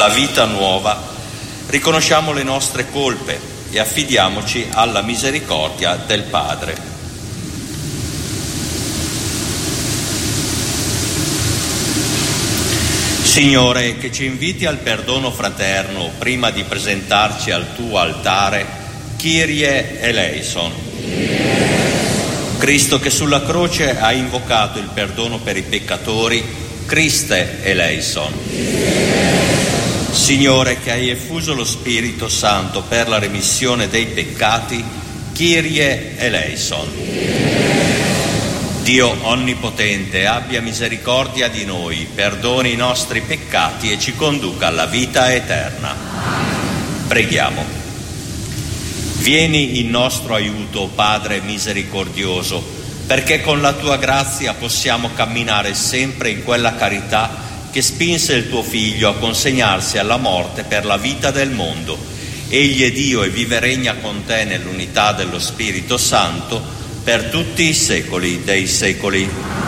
la vita nuova, riconosciamo le nostre colpe e affidiamoci alla misericordia del Padre. Signore, che ci inviti al perdono fraterno prima di presentarci al tuo altare, Kyrie eleison. Cristo, che sulla croce ha invocato il perdono per i peccatori, Christe eleison. Signore, che hai effuso lo Spirito Santo per la remissione dei peccati, Kyrie eleison. Dio onnipotente, abbia misericordia di noi, perdoni i nostri peccati e ci conduca alla vita eterna. Preghiamo. Vieni in nostro aiuto, Padre misericordioso, perché con la tua grazia possiamo camminare sempre in quella carità che spinse il tuo Figlio a consegnarsi alla morte per la vita del mondo. Egli è Dio e vive e regna con te nell'unità dello Spirito Santo per tutti i secoli dei secoli.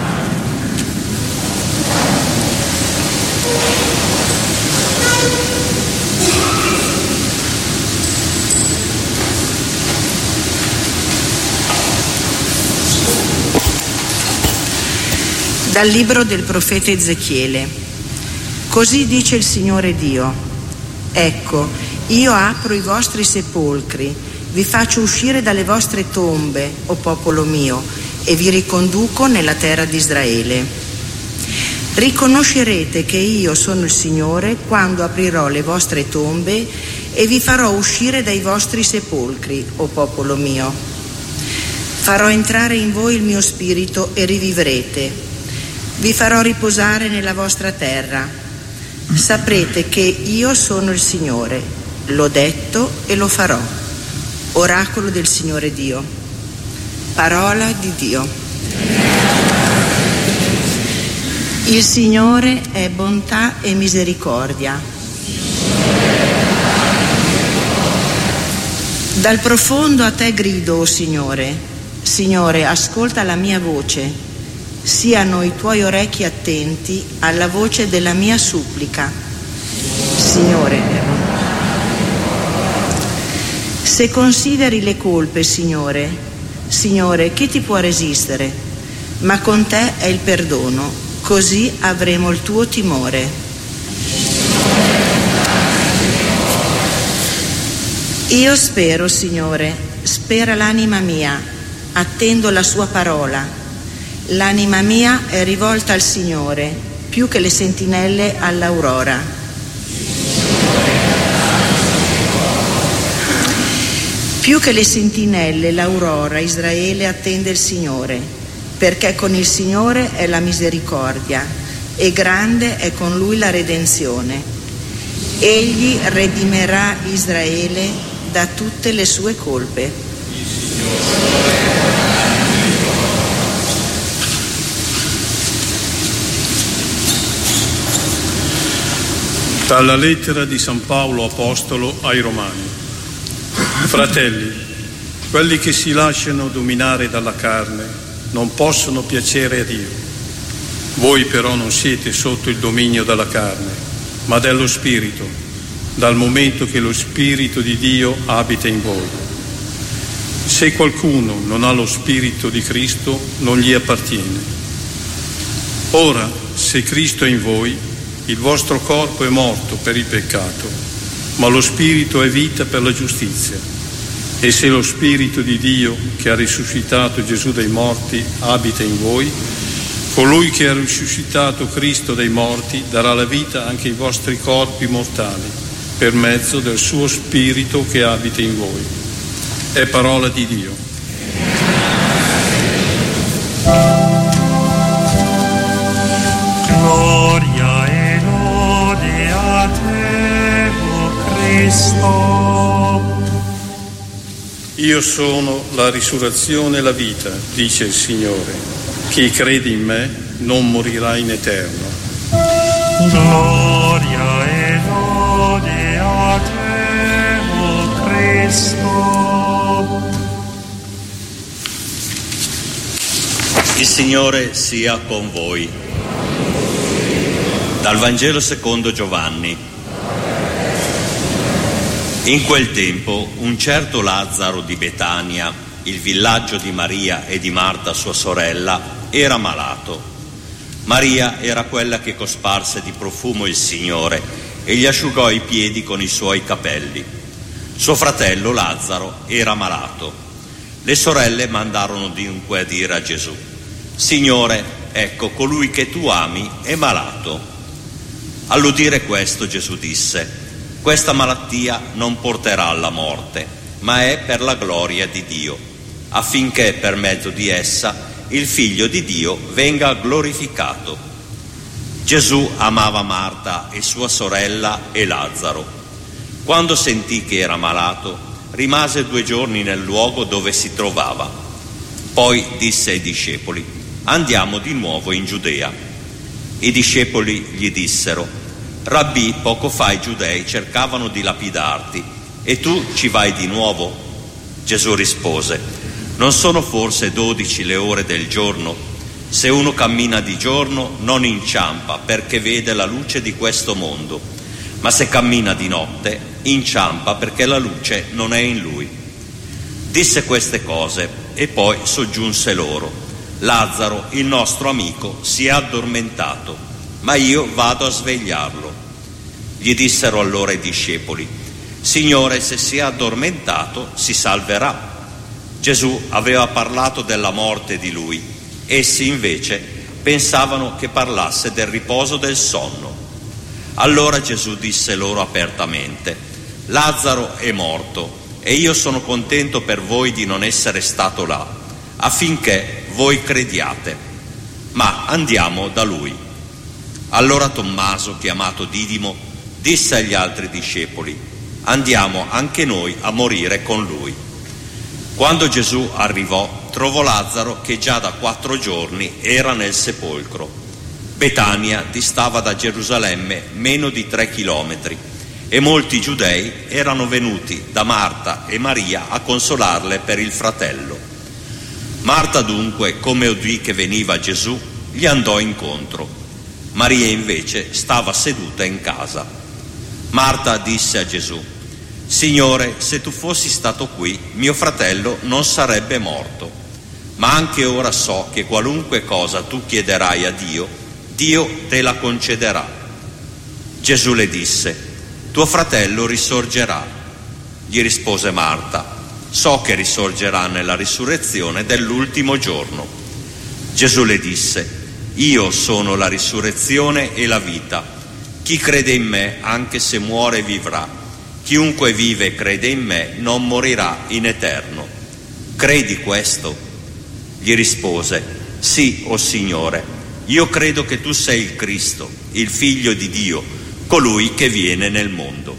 Dal libro del profeta Ezechiele. Così dice il Signore Dio: ecco, io apro i vostri sepolcri, vi faccio uscire dalle vostre tombe, o popolo mio, e vi riconduco nella terra di Israele. Riconoscerete che io sono il Signore quando aprirò le vostre tombe e vi farò uscire dai vostri sepolcri, o popolo mio. Farò entrare in voi il mio spirito e rivivrete. Vi farò riposare nella vostra terra. Saprete che io sono il Signore. L'ho detto e lo farò. Oracolo del Signore Dio. Parola di Dio. Il Signore è bontà e misericordia. Dal profondo a te grido, o Signore. Signore, ascolta la mia voce. Siano i tuoi orecchi attenti alla voce della mia supplica. Signore, se consideri le colpe, Signore, chi ti può resistere? Ma con te è il perdono, così avremo il tuo timore. Io spero, Signore, spera l'anima mia, attendo la sua parola. L'anima mia è rivolta al Signore, più che le sentinelle all'aurora. Più che le sentinelle, l'aurora, Israele attende il Signore, perché con il Signore è la misericordia e grande è con Lui la redenzione. Egli redimerà Israele da tutte le sue colpe. Dalla lettera di San Paolo Apostolo ai Romani. Fratelli, quelli che si lasciano dominare dalla carne non possono piacere a Dio. Voi però non siete sotto il dominio della carne, ma dello Spirito, dal momento che lo Spirito di Dio abita in voi. Se qualcuno non ha lo Spirito di Cristo, non gli appartiene. Ora, se Cristo è in voi, il vostro corpo è morto per il peccato, ma lo Spirito è vita per la giustizia. E se lo Spirito di Dio, che ha risuscitato Gesù dai morti, abita in voi, colui che ha risuscitato Cristo dai morti darà la vita anche ai vostri corpi mortali, per mezzo del suo Spirito che abita in voi. È parola di Dio. Gloria e lode a te, o Cristo. Io sono la risurrezione e la vita, dice il Signore. Chi crede in me non morirà in eterno. Gloria e lode a te, o Cristo. Il Signore sia con voi. Dal Vangelo secondo Giovanni. In quel tempo un certo Lazzaro di Betania, il villaggio di Maria e di Marta sua sorella, era malato. Maria era quella che cosparse di profumo il Signore e gli asciugò i piedi con i suoi capelli. Suo fratello Lazzaro era malato. Le sorelle mandarono dunque a dire a Gesù: Signore, ecco, colui che tu ami è malato. All'udire questo Gesù disse: questa malattia non porterà alla morte, ma è per la gloria di Dio, affinché per mezzo di essa il Figlio di Dio venga glorificato. Gesù amava Marta e sua sorella e Lazzaro. Quando sentì che era malato, rimase 2 giorni nel luogo dove si trovava. Poi disse ai discepoli: andiamo di nuovo in Giudea. I discepoli gli dissero: Rabbì, poco fa i giudei cercavano di lapidarti e tu ci vai di nuovo? Gesù rispose: non sono forse 12 le ore del giorno? Se uno cammina di giorno non inciampa perché vede la luce di questo mondo, ma se cammina di notte inciampa perché la luce non è in lui. Disse queste cose e poi soggiunse loro: Lazzaro, il nostro amico, si è addormentato, ma io vado a svegliarlo. Gli dissero allora i discepoli: Signore, se si è addormentato si salverà. Gesù aveva parlato della morte di lui. Essi invece pensavano che parlasse del riposo del sonno. Allora Gesù disse loro apertamente: Lazzaro è morto e io sono contento per voi di non essere stato là, affinché voi crediate. Ma andiamo da lui. Allora Tommaso, chiamato Didimo, disse agli altri discepoli: andiamo anche noi a morire con lui. Quando Gesù arrivò, trovò Lazzaro che già da 4 giorni era nel sepolcro. Betania distava da Gerusalemme meno di 3 chilometri e molti giudei erano venuti da Marta e Maria a consolarle per il fratello. Marta dunque, come udì che veniva Gesù, gli andò incontro. Maria invece stava seduta in casa. Marta disse a Gesù: Signore, se tu fossi stato qui, mio fratello non sarebbe morto. Ma anche ora so che qualunque cosa tu chiederai a Dio, Dio te la concederà. Gesù le disse: tuo fratello risorgerà. Gli rispose Marta: so che risorgerà nella risurrezione dell'ultimo giorno. Gesù le disse: io sono la risurrezione e la vita. Chi crede in me, anche se muore, vivrà. Chiunque vive e crede in me non morirà in eterno. Credi questo? Gli rispose: sì, o Signore, io credo che tu sei il Cristo, il Figlio di Dio, colui che viene nel mondo.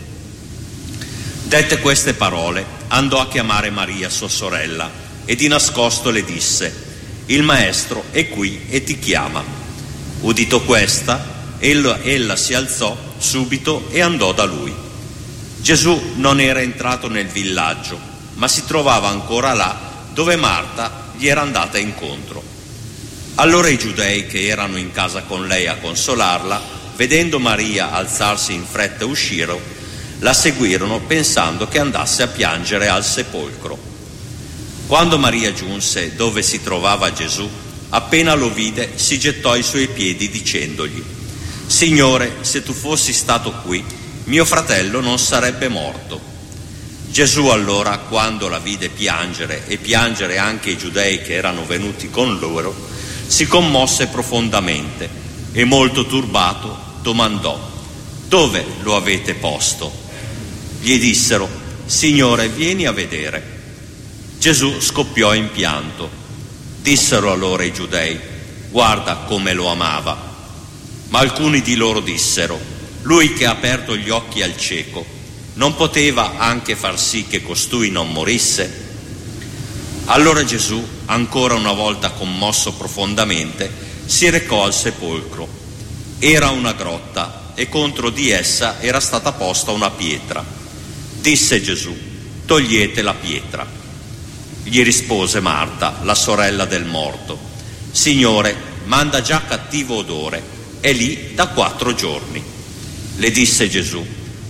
Dette queste parole, andò a chiamare Maria, sua sorella, e di nascosto le disse: il Maestro è qui e ti chiama. Udito questa, ella si alzò subito e andò da lui. Gesù non era entrato nel villaggio, ma si trovava ancora là dove Marta gli era andata incontro. Allora i giudei che erano in casa con lei a consolarla, vedendo Maria alzarsi in fretta, uscirono, la seguirono pensando che andasse a piangere al sepolcro. Quando Maria giunse dove si trovava Gesù, appena lo vide si gettò ai suoi piedi dicendogli: Signore, se tu fossi stato qui, mio fratello non sarebbe morto. Gesù allora, quando la vide piangere e piangere anche i giudei che erano venuti con loro, si commosse profondamente e molto turbato domandò: dove lo avete posto? Gli dissero: Signore, vieni a vedere. Gesù scoppiò in pianto. Dissero allora i giudei: guarda come lo amava. Ma alcuni di loro dissero: lui che ha aperto gli occhi al cieco, non poteva anche far sì che costui non morisse? Allora Gesù, ancora una volta commosso profondamente, si recò al sepolcro. Era una grotta e contro di essa era stata posta una pietra. Disse Gesù: togliete la pietra. Gli rispose Marta, la sorella del morto: Signore, manda già cattivo odore, è lì da 4 giorni. Le disse Gesù: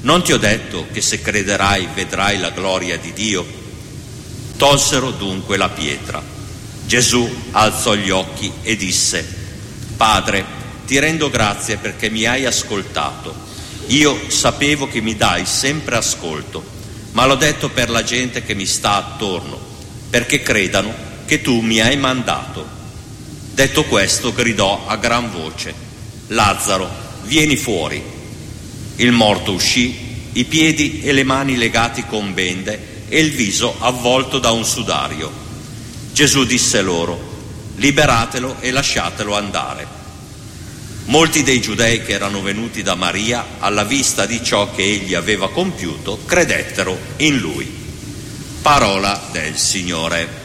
Non ti ho detto che se crederai vedrai la gloria di Dio? Tolsero dunque la pietra. Gesù alzò gli occhi e disse: Padre, ti rendo grazie perché mi hai ascoltato. Io sapevo che mi dai sempre ascolto, ma l'ho detto per la gente che mi sta attorno, perché credano che tu mi hai mandato. Detto questo, gridò a gran voce: Lazzaro, vieni fuori. Il morto uscì, i piedi e le mani legati con bende e il viso avvolto da un sudario. Gesù disse loro: liberatelo e lasciatelo andare. Molti dei giudei che erano venuti da Maria, alla vista di ciò che egli aveva compiuto, credettero in lui. Parola del Signore.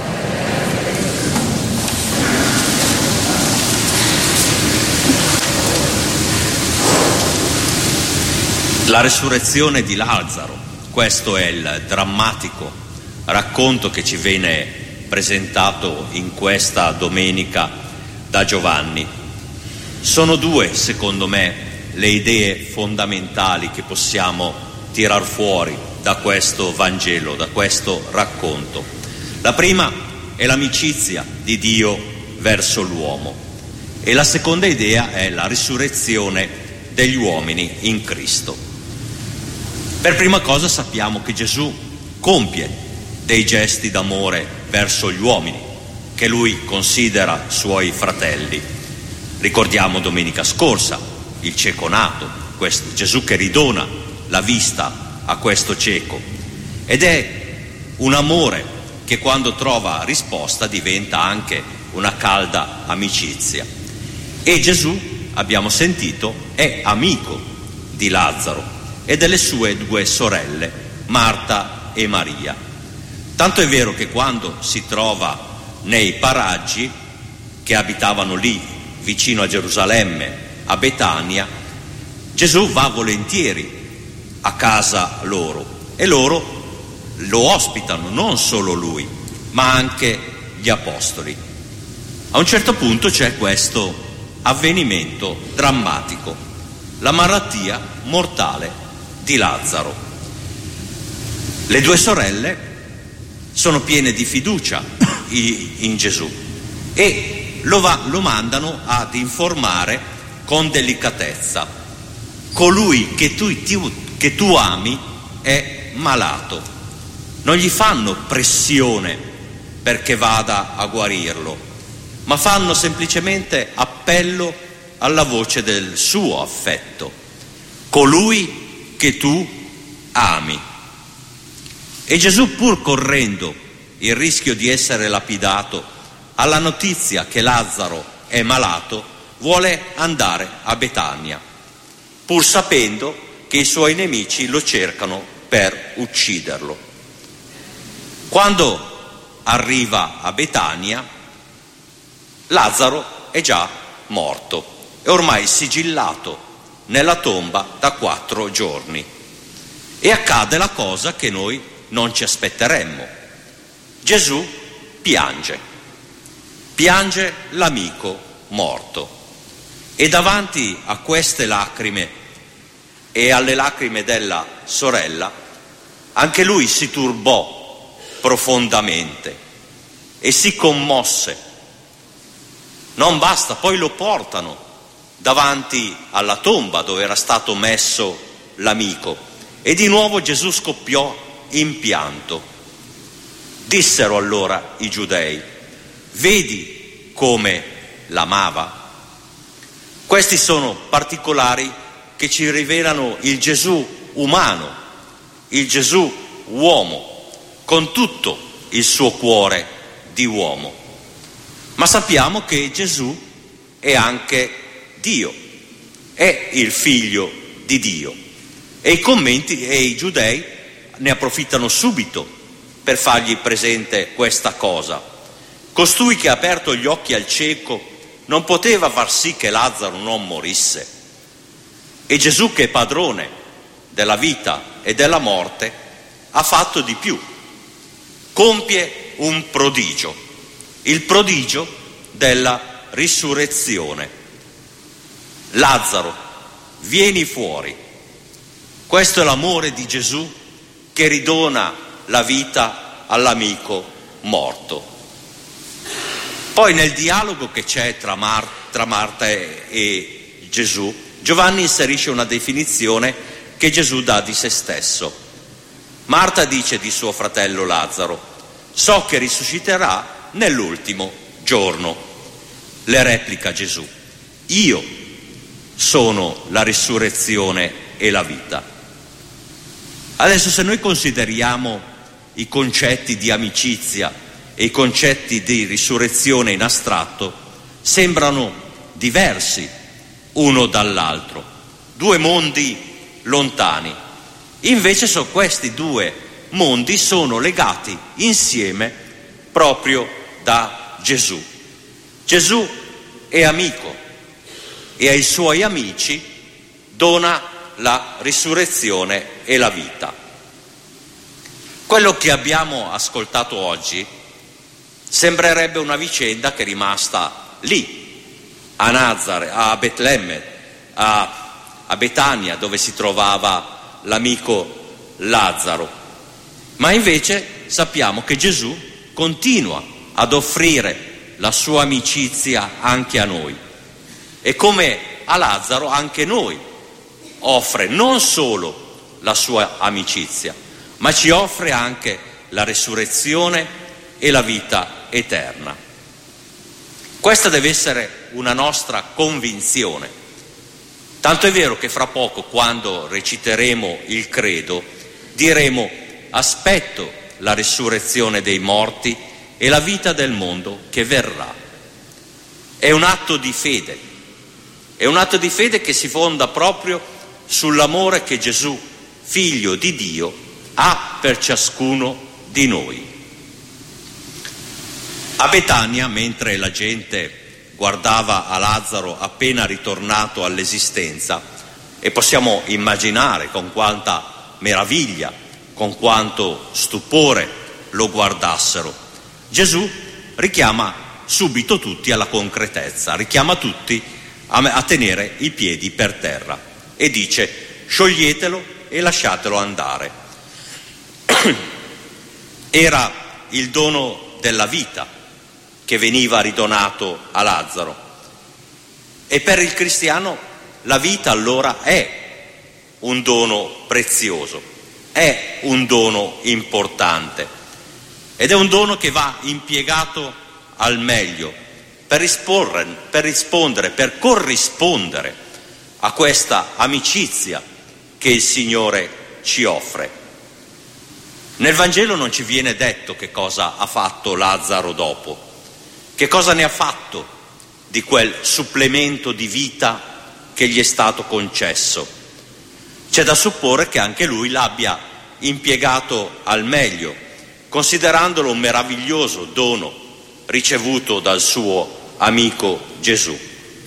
La resurrezione di Lazzaro, questo è il drammatico racconto che ci viene presentato in questa domenica da Giovanni. Sono due, secondo me, le idee fondamentali che possiamo tirar fuori da questo Vangelo, da questo racconto. La prima è l'amicizia di Dio verso l'uomo e la seconda idea è la risurrezione degli uomini in Cristo. Per prima cosa sappiamo che Gesù compie dei gesti d'amore verso gli uomini, che lui considera suoi fratelli. Ricordiamo domenica scorsa il cieco nato, questo Gesù che ridona la vista a questo cieco. Ed è un amore che quando trova risposta diventa anche una calda amicizia. E Gesù, abbiamo sentito, è amico di Lazzaro e delle sue due sorelle, Marta e Maria. Tanto è vero che quando si trova nei paraggi che abitavano lì, vicino a Gerusalemme, a Betania, Gesù va volentieri a casa loro e loro lo ospitano, non solo lui, ma anche gli apostoli. A un certo punto c'è questo avvenimento drammatico, la malattia mortale di Lazzaro. Le due sorelle sono piene di fiducia in Gesù e lo mandano ad informare con delicatezza: colui che tu ami è malato. Non gli fanno pressione perché vada a guarirlo, ma fanno semplicemente appello alla voce del suo affetto: colui che tu ami. E Gesù, pur correndo il rischio di essere lapidato alla notizia che Lazzaro è malato, vuole andare a Betania, pur sapendo che i suoi nemici lo cercano per ucciderlo. Quando arriva a Betania, Lazzaro è già morto, è ormai sigillato nella tomba da 4 giorni. E accade la cosa che noi non ci aspetteremmo. Gesù piange l'amico morto. E davanti a queste lacrime e alle lacrime della sorella, anche lui si turbò profondamente e si commosse. Non basta, poi lo portano davanti alla tomba dove era stato messo l'amico e di nuovo Gesù scoppiò in pianto. Dissero allora i giudei: vedi come l'amava? Questi sono particolari che ci rivelano il Gesù umano, il Gesù uomo, con tutto il suo cuore di uomo. Ma sappiamo che Gesù è anche Dio, è il figlio di Dio. E i commenti e i giudei ne approfittano subito per fargli presente questa cosa. Costui che ha aperto gli occhi al cieco non poteva far sì che Lazzaro non morisse. E Gesù, che è padrone della vita e della morte, ha fatto di più. Compie un prodigio, il prodigio della risurrezione. Lazzaro, vieni fuori. Questo è l'amore di Gesù che ridona la vita all'amico morto. Poi nel dialogo che c'è tra Marta e Gesù, Giovanni inserisce una definizione che Gesù dà di se stesso. Marta dice di suo fratello Lazzaro: so che risusciterà nell'ultimo giorno. Le replica Gesù: io sono la risurrezione e la vita. Adesso, se noi consideriamo i concetti di amicizia e i concetti di risurrezione in astratto, sembrano diversi uno dall'altro, due mondi lontani. Invece questi due mondi sono legati insieme proprio da Gesù. Gesù è amico e ai suoi amici dona la risurrezione e la vita. Quello che abbiamo ascoltato oggi sembrerebbe una vicenda che è rimasta lì, a Nazare, a Betlemme, a Betania, dove si trovava l'amico Lazzaro. Ma invece sappiamo che Gesù continua ad offrire la sua amicizia anche a noi. E come a Lazzaro, anche noi offre non solo la sua amicizia, ma ci offre anche la risurrezione e la vita eterna. Questa deve essere una nostra convinzione. Tanto è vero che fra poco, quando reciteremo il credo, diremo: aspetto la risurrezione dei morti e la vita del mondo che verrà. È un atto di fede, è un atto di fede che si fonda proprio sull'amore che Gesù, figlio di Dio, ha per ciascuno di noi. A Betania, mentre la gente guardava a Lazzaro appena ritornato all'esistenza, e possiamo immaginare con quanta meraviglia, con quanto stupore lo guardassero, Gesù richiama subito tutti alla concretezza, richiama tutti a tenere i piedi per terra e dice: scioglietelo e lasciatelo andare. Era il dono della vita che veniva ridonato a Lazzaro, e per il cristiano la vita allora è un dono prezioso, è un dono importante, ed è un dono che va impiegato al meglio per rispondere, per corrispondere a questa amicizia che il Signore ci offre. Nel Vangelo non ci viene detto che cosa ha fatto Lazzaro dopo, che cosa ne ha fatto di quel supplemento di vita che gli è stato concesso. C'è da supporre che anche lui l'abbia impiegato al meglio, considerandolo un meraviglioso dono ricevuto dal suo amico Gesù.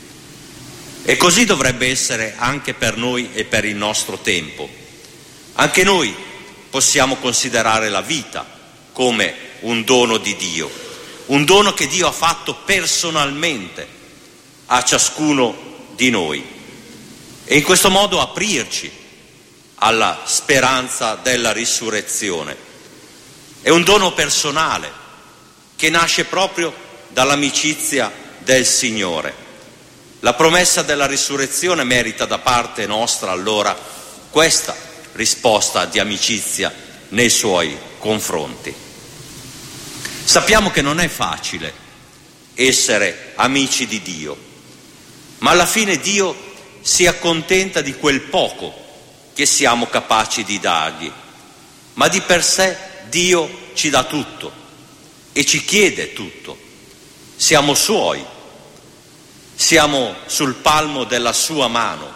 E così dovrebbe essere anche per noi e per il nostro tempo. Anche noi possiamo considerare la vita come un dono di Dio, un dono che Dio ha fatto personalmente a ciascuno di noi, e in questo modo aprirci alla speranza della risurrezione. È un dono personale che nasce proprio dall'amicizia del Signore. La promessa della risurrezione merita da parte nostra allora questa risposta di amicizia nei suoi confronti. Sappiamo che non è facile essere amici di Dio, ma alla fine Dio si accontenta di quel poco che siamo capaci di dargli, ma di per sé Dio ci dà tutto e ci chiede tutto. Siamo suoi, siamo sul palmo della sua mano,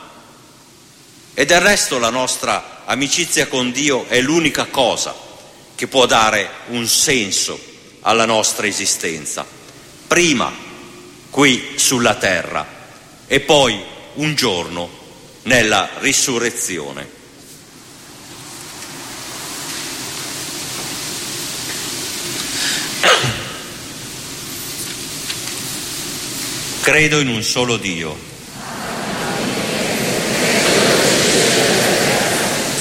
e del resto la nostra amicizia con Dio è l'unica cosa che può dare un senso alla nostra esistenza, prima qui sulla terra e poi un giorno nella risurrezione. Credo in un solo Dio,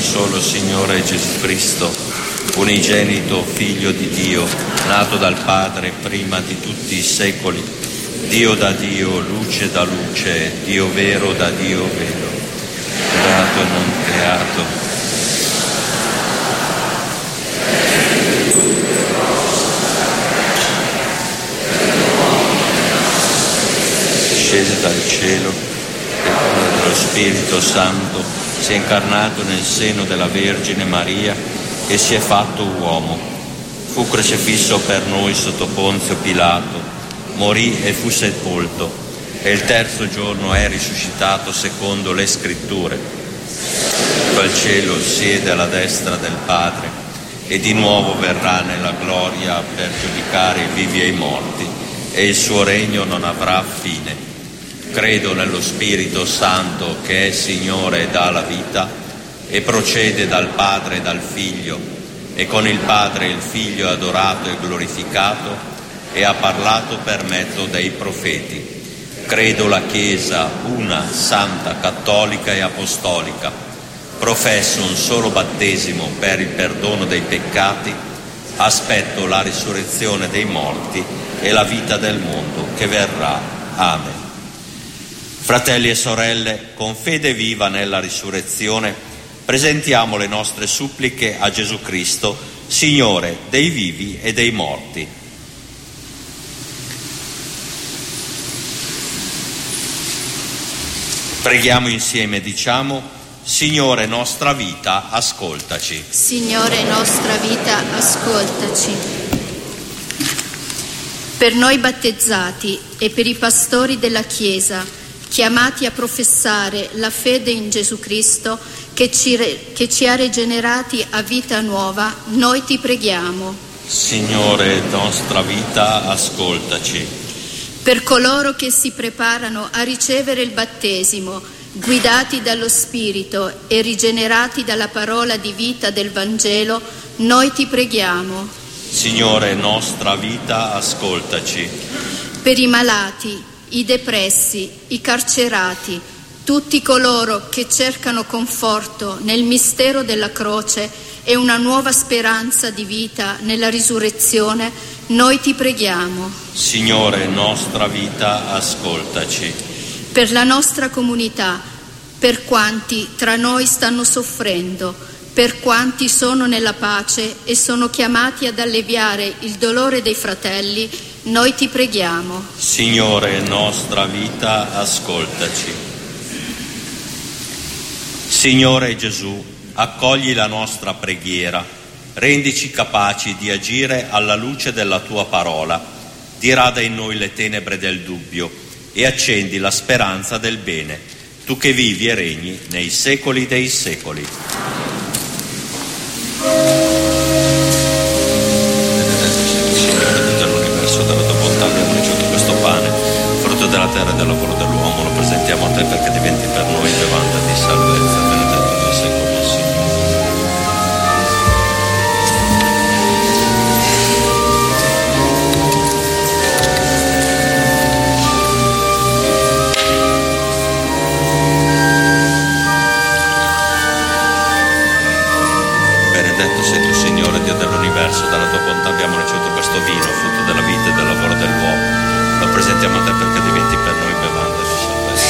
solo Signore Gesù Cristo, unigenito Figlio di Dio, nato dal Padre prima di tutti i secoli, Dio da Dio, luce da luce, Dio vero da Dio vero, creato e non creato. Scese dal cielo e con lo Spirito Santo si è incarnato nel seno della Vergine Maria e si è fatto uomo. Fu crocifisso per noi sotto Ponzio Pilato, morì e fu sepolto, e il terzo giorno è risuscitato secondo le Scritture. Al cielo siede alla destra del Padre e di nuovo verrà nella gloria per giudicare i vivi e i morti, e il suo regno non avrà fine. Credo nello Spirito Santo che è Signore e dà la vita e procede dal Padre e dal Figlio, e con il Padre e il Figlio è adorato e glorificato e ha parlato per mezzo dei profeti. Credo la Chiesa una, santa, cattolica e apostolica. Professo un solo battesimo per il perdono dei peccati. Aspetto la risurrezione dei morti e la vita del mondo che verrà. Amen. Fratelli e sorelle, con fede viva nella risurrezione, presentiamo le nostre suppliche a Gesù Cristo, Signore dei vivi e dei morti. Preghiamo insieme, diciamo: Signore nostra vita, ascoltaci. Signore nostra vita, ascoltaci. Per noi battezzati e per i pastori della Chiesa, chiamati a professare la fede in Gesù Cristo che ci ha rigenerati a vita nuova, noi ti preghiamo. Signore nostra vita, ascoltaci. Per coloro che si preparano a ricevere il battesimo, guidati dallo Spirito e rigenerati dalla parola di vita del Vangelo, noi ti preghiamo. Signore nostra vita, ascoltaci. Per i malati, i depressi, i carcerati, tutti coloro che cercano conforto nel mistero della croce e una nuova speranza di vita nella risurrezione, noi ti preghiamo. Signore nostra vita, ascoltaci. Per la nostra comunità, per quanti tra noi stanno soffrendo, per quanti sono nella pace e sono chiamati ad alleviare il dolore dei fratelli, noi ti preghiamo. Signore nostra vita, ascoltaci. Signore Gesù, accogli la nostra preghiera, rendici capaci di agire alla luce della tua parola, dirada in noi le tenebre del dubbio e accendi la speranza del bene, tu che vivi e regni nei secoli dei secoli. Della terra e del lavoro dell'uomo, lo presentiamo a te perché diventi per noi bevanda di salvezza, benedetto dai secoli il Signore. Benedetto sei tu, Signore, Dio dell'universo, dalla tua bontà abbiamo ricevuto questo vino, frutto della vita e del lavoro dell'uomo. Lo presentiamo a te perché diventi per noi bevanda di salvezza.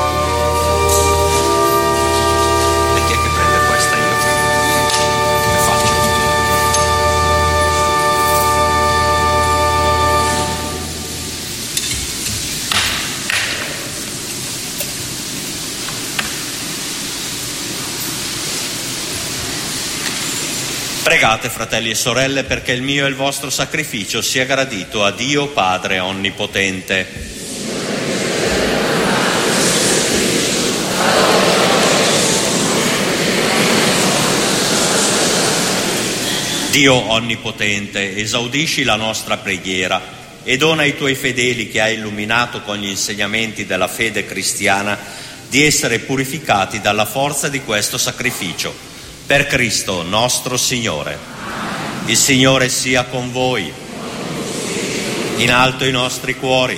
E chi è che prende questa? Io? Come faccio? Pregate, fratelli e sorelle, perché il mio e il vostro sacrificio sia gradito a Dio Padre Onnipotente. Dio Onnipotente, esaudisci la nostra preghiera e dona ai tuoi fedeli che hai illuminato con gli insegnamenti della fede cristiana di essere purificati dalla forza di questo sacrificio. Per Cristo nostro Signore. Il Signore sia con voi. In alto i nostri cuori.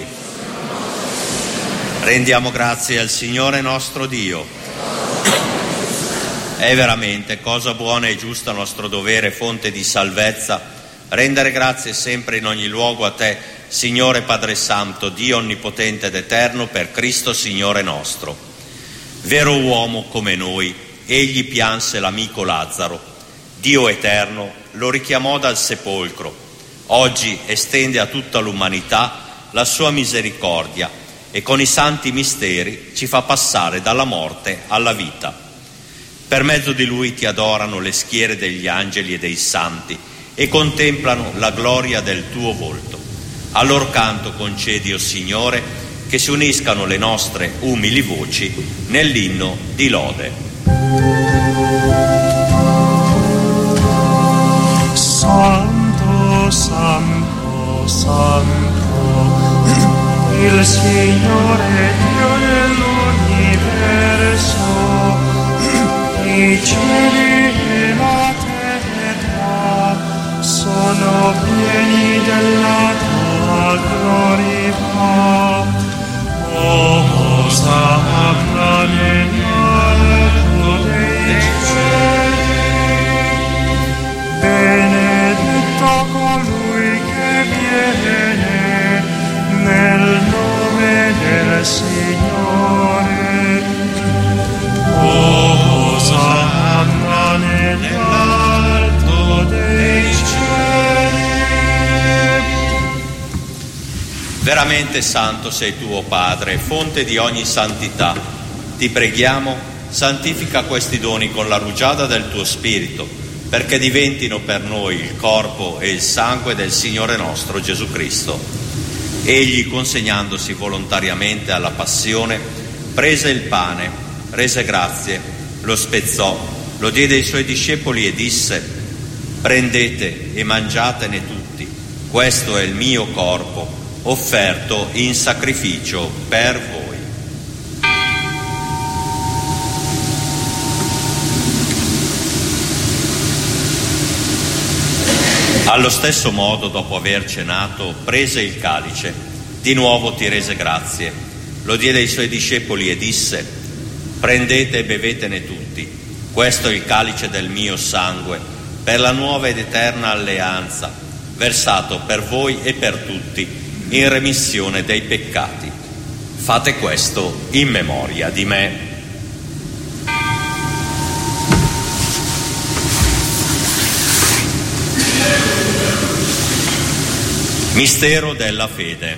Rendiamo grazie al Signore nostro Dio. È veramente cosa buona e giusta nostro dovere, fonte di salvezza, rendere grazie sempre in ogni luogo a Te, Signore Padre Santo, Dio onnipotente ed eterno, per Cristo Signore nostro. Vero uomo come noi, egli pianse l'amico Lazzaro. Dio eterno lo richiamò dal sepolcro. Oggi estende a tutta l'umanità la sua misericordia e con i santi misteri ci fa passare dalla morte alla vita. Per mezzo di lui ti adorano le schiere degli angeli e dei santi e contemplano la gloria del tuo volto. A lor canto concedi, o Signore, che si uniscano le nostre umili voci nell'inno di lode. Santo, santo, santo, il Signore Dio dell'universo, i cieli e la terra sono pieni della tua gloria. Osanna nell'alto dei cieli, benedetto colui che viene nel nome del Signore. Osanna nell'alto dei cieli. Veramente santo sei tu, o Padre, fonte di ogni santità. Ti preghiamo, santifica questi doni con la rugiada del tuo Spirito, perché diventino per noi il corpo e il sangue del Signore nostro Gesù Cristo. Egli, consegnandosi volontariamente alla passione, prese il pane, rese grazie, lo spezzò, lo diede ai suoi discepoli e disse: prendete e mangiatene tutti, questo è il mio corpo, offerto in sacrificio per voi. Allo stesso modo, dopo aver cenato, prese il calice, di nuovo ti rese grazie, lo diede ai suoi discepoli e disse: prendete e bevetene tutti, questo è il calice del mio sangue, per la nuova ed eterna alleanza, versato per voi e per tutti, in remissione dei peccati. Fate questo in memoria di me. Mistero della fede.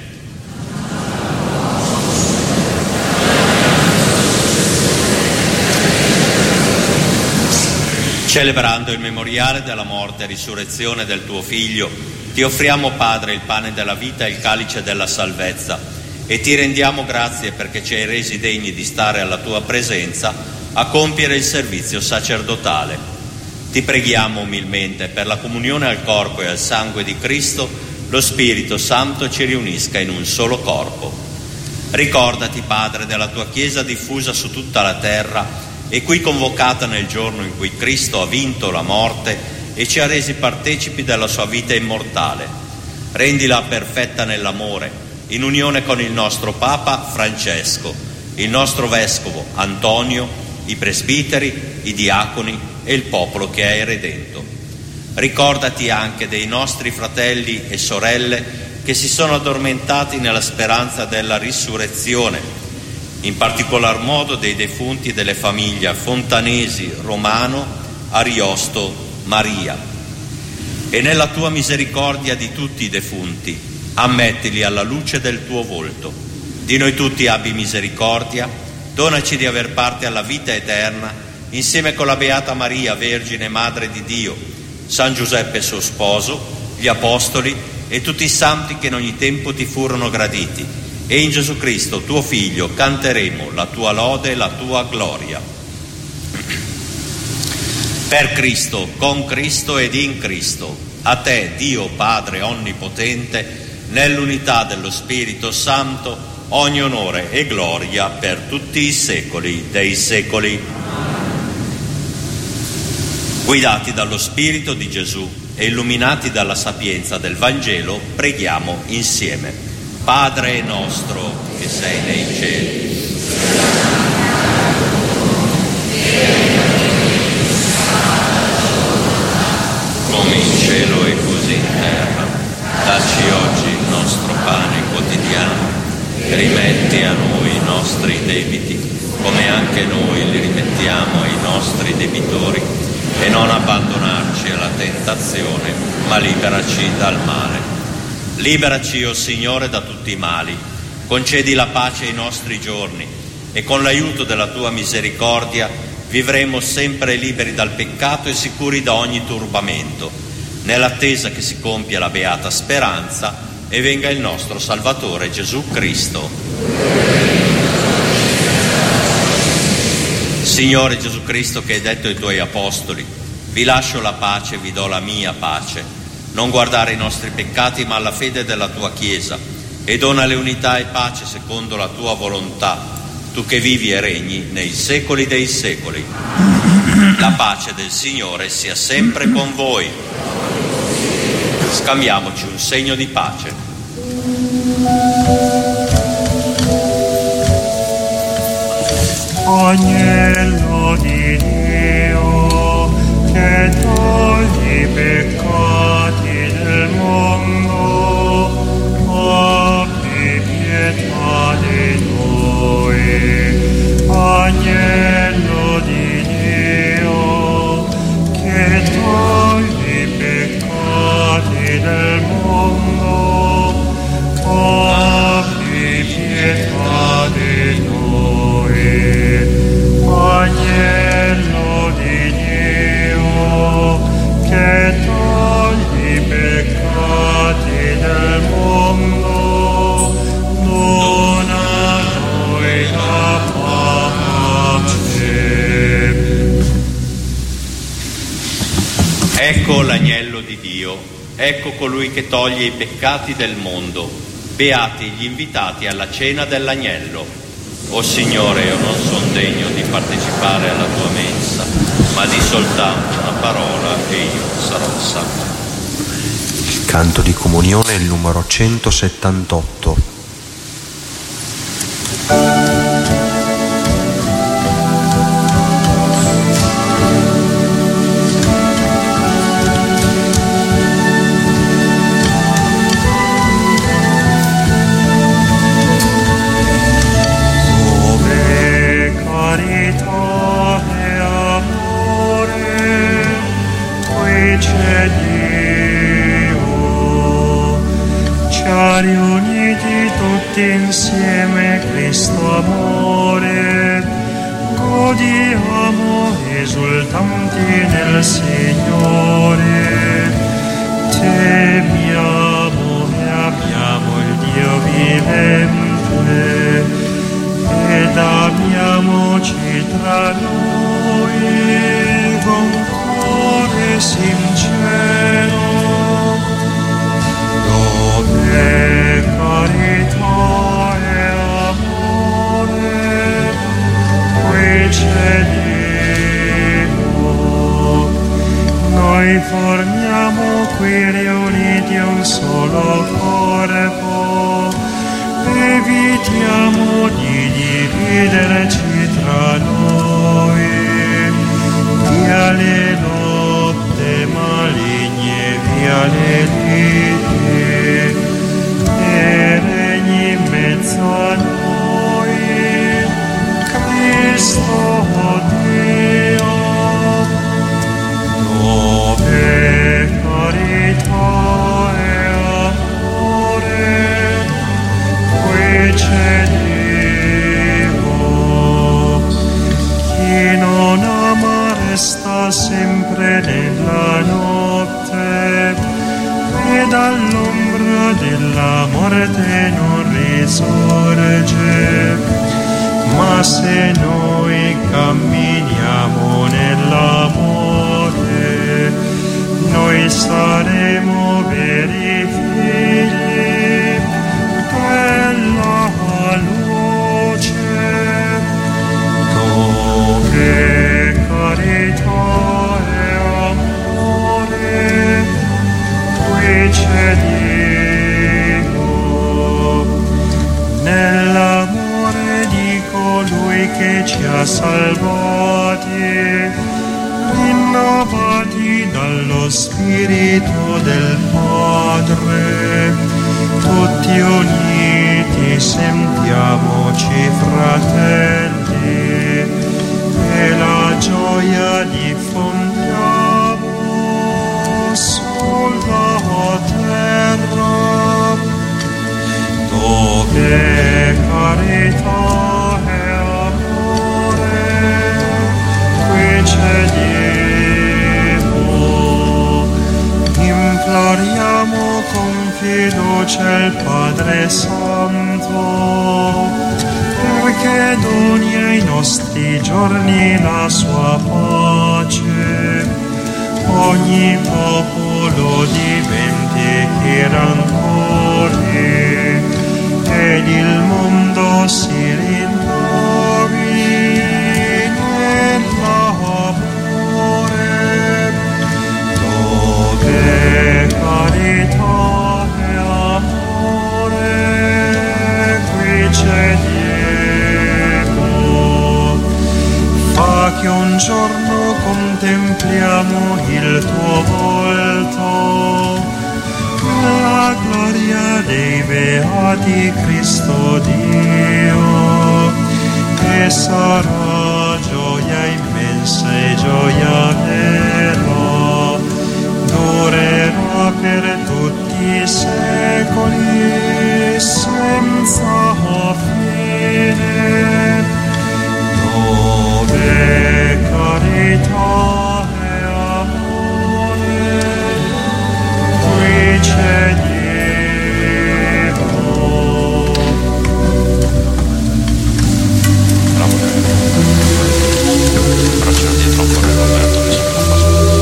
Celebrando il memoriale della morte e risurrezione del tuo Figlio, ti offriamo, Padre, il pane della vita e il calice della salvezza, e ti rendiamo grazie perché ci hai resi degni di stare alla tua presenza a compiere il servizio sacerdotale. Ti preghiamo umilmente per la comunione al corpo e al sangue di Cristo, lo Spirito Santo ci riunisca in un solo corpo. Ricordati, Padre, della tua Chiesa diffusa su tutta la terra e qui convocata nel giorno in cui Cristo ha vinto la morte e ci ha resi partecipi della sua vita immortale. Rendila perfetta nell'amore, in unione con il nostro Papa Francesco, il nostro Vescovo Antonio, i presbiteri, i diaconi e il popolo che hai redento. Ricordati anche dei nostri fratelli e sorelle che si sono addormentati nella speranza della risurrezione, in particolar modo dei defunti delle famiglie Fontanesi, Romano, Ariosto, Maria. E nella tua misericordia di tutti i defunti, ammettili alla luce del tuo volto. Di noi tutti abbi misericordia, donaci di aver parte alla vita eterna, insieme con la Beata Maria, Vergine Madre di Dio, San Giuseppe suo sposo, gli Apostoli e tutti i santi che in ogni tempo ti furono graditi, e in Gesù Cristo, tuo Figlio, canteremo la tua lode e la tua gloria. Per Cristo, con Cristo ed in Cristo, a te, Dio Padre Onnipotente, nell'unità dello Spirito Santo, ogni onore e gloria per tutti i secoli dei secoli. Guidati dallo Spirito di Gesù e illuminati dalla sapienza del Vangelo, preghiamo insieme. Padre nostro che sei nei cieli, nostri debiti, come anche noi li rimettiamo ai nostri debitori, e non abbandonarci alla tentazione, ma liberaci dal male. Liberaci, o Signore, da tutti i mali, concedi la pace ai nostri giorni, e con l'aiuto della tua misericordia vivremo sempre liberi dal peccato e sicuri da ogni turbamento, nell'attesa che si compia la beata speranza e venga il nostro Salvatore Gesù Cristo. Signore Gesù Cristo, che hai detto ai tuoi apostoli: vi lascio la pace, vi do la mia pace, non guardare i nostri peccati ma alla fede della tua Chiesa, e donale unità e pace secondo la tua volontà, tu che vivi e regni nei secoli dei secoli. La pace del Signore sia sempre con voi. Scambiamoci un segno di pace. Agnello di Dio, che togli i peccati del mondo, abbi pietà di noi. Agnello di Dio, che togli i peccati del mondo, abbi pietà di noi. Agnello di Dio, che togli i peccati del mondo, dona a noi la pace. Ecco l'agnello di Dio, ecco colui che toglie i peccati del mondo. Beati gli invitati alla cena dell'agnello. O Signore, io non sono degno di partecipare alla tua mensa, ma di soltanto una parola e io sarò salvo. Il canto di comunione è il numero 178. Riuniti tutti insieme Cristo amore, godiamo esultanti nel Signore, temiamo e abbiamo il Dio vivente, ed amiamoci tra noi con cuore sincero. Dove carità e amore, qui c'è Dio. Noi formiamo qui riuniti un solo corpo, evitiamo di dividerci tra noi, via le lotte maligne, via le liti, e regni in mezzo a noi, Cristo Dio. Dove carità e amore, qui c'è Dio. Chi non ama resta sempre nella notte, e dall'ombra della morte non risorge. Ma se noi camminiamo nell'amore, noi saremo veri figli della luce. Dove carità e amore, qui c'è Dio. Nell'amore di colui che ci ha salvati, rinnovati dallo Spirito del Padre, tutti uniti giorni sentiamoci fratelli e la gioia diffondiamo sulla terra, dove carità e amore qui cediamo. Imploriamo con fiducia il Padre Santo, perché doni ai nostri giorni la sua pace, ogni popolo dimentichi rancori ed il mondo si rinnovi nell'amore, dove carità e amore qui cediamo. Fa che un giorno contempliamo il tuo volto, la gloria dei beati Cristo Dio, che sarà gioia immensa e gioia vera, durerà per tutti i secoli senza fine, dove carità e amore qui cediamo. Braccia dietro un po' Roberto che si può fare.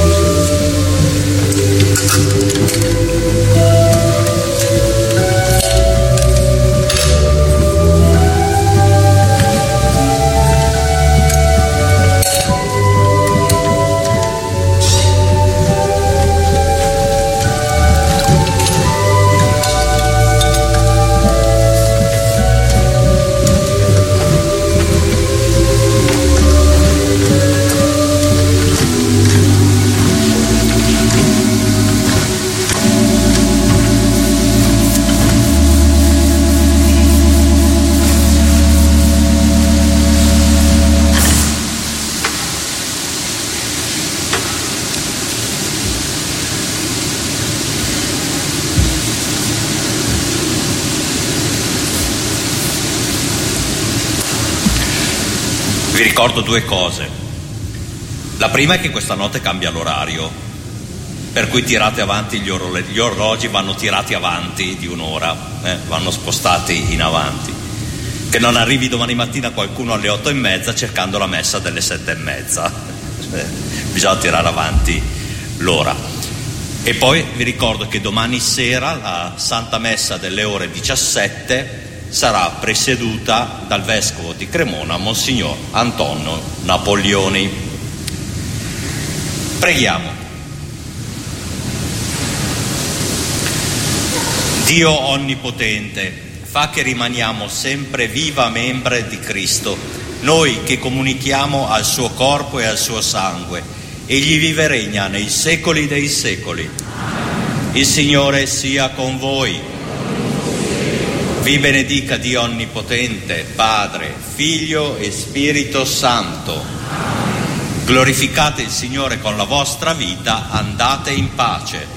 Vi ricordo due cose. La prima è che questa notte cambia l'orario, per cui tirate avanti gli orologi vanno tirati avanti di un'ora, vanno spostati in avanti. Che non arrivi domani mattina qualcuno alle 8:30 cercando la messa delle 7:30. Bisogna tirare avanti l'ora. E poi vi ricordo che domani sera la Santa Messa delle ore 17 sarà presieduta dal vescovo di Cremona, Monsignor Antonio Napoleoni. Preghiamo. Dio onnipotente, fa che rimaniamo sempre viva membra di Cristo, noi che comunichiamo al suo corpo e al suo sangue. Egli vive e regna nei secoli dei secoli. Il Signore sia con voi. Vi benedica Dio onnipotente, Padre, Figlio e Spirito Santo. Glorificate il Signore con la vostra vita, andate in pace.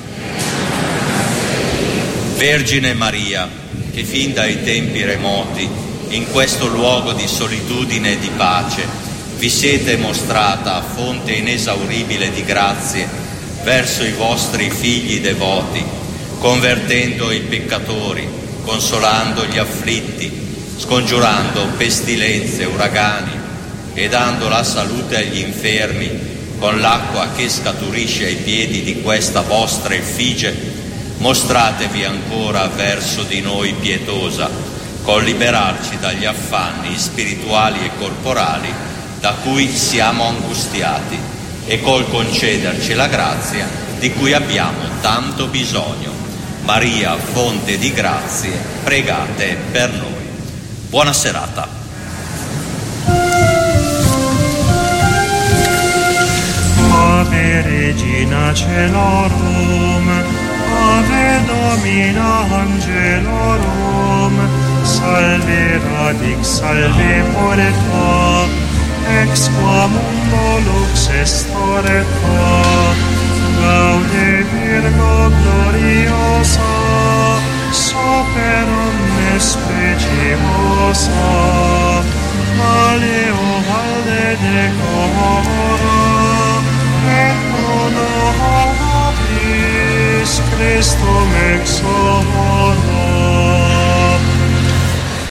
Vergine Maria, che fin dai tempi remoti, in questo luogo di solitudine e di pace, vi siete mostrata fonte inesauribile di grazie verso i vostri figli devoti, convertendo i peccatori, consolando gli afflitti, scongiurando pestilenze, uragani e dando la salute agli infermi con l'acqua che scaturisce ai piedi di questa vostra effigie, mostratevi ancora verso di noi pietosa, col liberarci dagli affanni spirituali e corporali da cui siamo angustiati e col concederci la grazia di cui abbiamo tanto bisogno. Maria, fonte di grazie, pregate per noi. Buona serata. Ave Regina Celorum, Ave Domina Angelorum, Salve Salve radix, salve porta, ex qua mundo lux estorta, gaude Virgo gloriosa, super omnes speciosa, valeo valde de cora, et pro nobis Christum ex homo